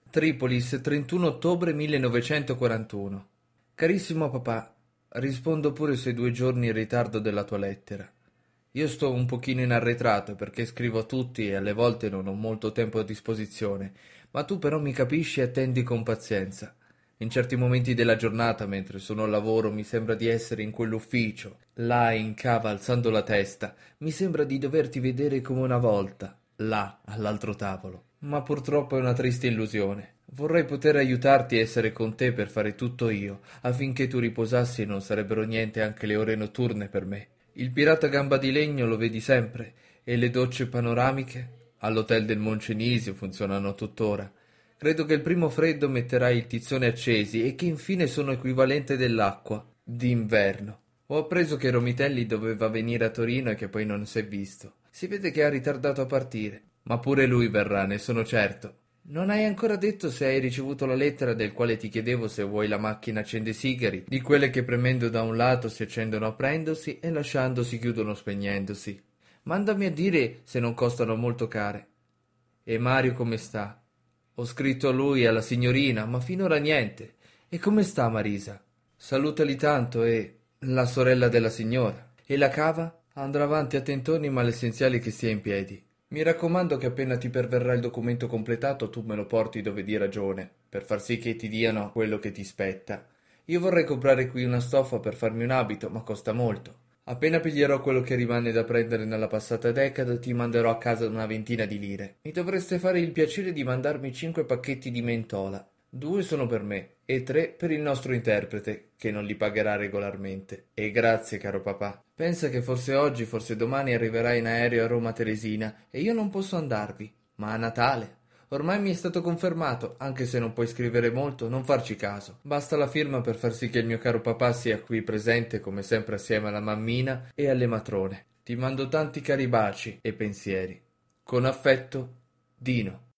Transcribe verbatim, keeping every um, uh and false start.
Tripolis, trentuno ottobre millenovecentoquarantuno. Carissimo papà, rispondo pure sui due giorni in ritardo della tua lettera. Io sto un pochino in arretrato perché scrivo a tutti e alle volte non ho molto tempo a disposizione, ma tu però mi capisci e attendi con pazienza. In certi momenti della giornata, mentre sono al lavoro, mi sembra di essere in quell'ufficio, là in cava alzando la testa, mi sembra di doverti vedere come una volta, là all'altro tavolo. Ma purtroppo è una triste illusione. Vorrei poter aiutarti e essere con te per fare tutto io, affinché tu riposassi e non sarebbero niente anche le ore notturne per me. Il pirata Gamba di Legno lo vedi sempre, e le docce panoramiche all'hotel del Moncenisio funzionano tuttora. Credo che il primo freddo metterai il tizzone accesi e che infine sono equivalente dell'acqua d'inverno. Ho appreso che Romitelli doveva venire a Torino e che poi non si è visto. Si vede che ha ritardato a partire, ma pure lui verrà, ne sono certo. Non hai ancora detto se hai ricevuto la lettera del quale ti chiedevo se vuoi la macchina accendesigari, di quelle che premendo da un lato si accendono aprendosi e lasciando si chiudono spegnendosi. Mandami a dire se non costano molto care. E Mario come sta? Ho scritto a lui e alla signorina, ma finora niente. E come sta Marisa? Salutali tanto e... la sorella della signora. E la cava? Andrà avanti a tentoni, ma l'essenziale è che stia in piedi. Mi raccomando che appena ti perverrà il documento completato tu me lo porti dove di ragione, per far sì che ti diano quello che ti spetta. Io vorrei comprare qui una stoffa per farmi un abito, ma costa molto. Appena piglierò quello che rimane da prendere nella passata decade, ti manderò a casa una ventina di lire. Mi dovreste fare il piacere di mandarmi cinque pacchetti di mentola. Due sono per me e tre per il nostro interprete, che non li pagherà regolarmente. E grazie, caro papà. Pensa che forse oggi, forse domani arriverà in aereo a Roma Teresina e io non posso andarvi. Ma a Natale? Ormai mi è stato confermato, anche se non puoi scrivere molto, non farci caso. Basta la firma per far sì che il mio caro papà sia qui presente, come sempre assieme alla mammina e alle matrone. Ti mando tanti cari baci e pensieri. Con affetto, Dino.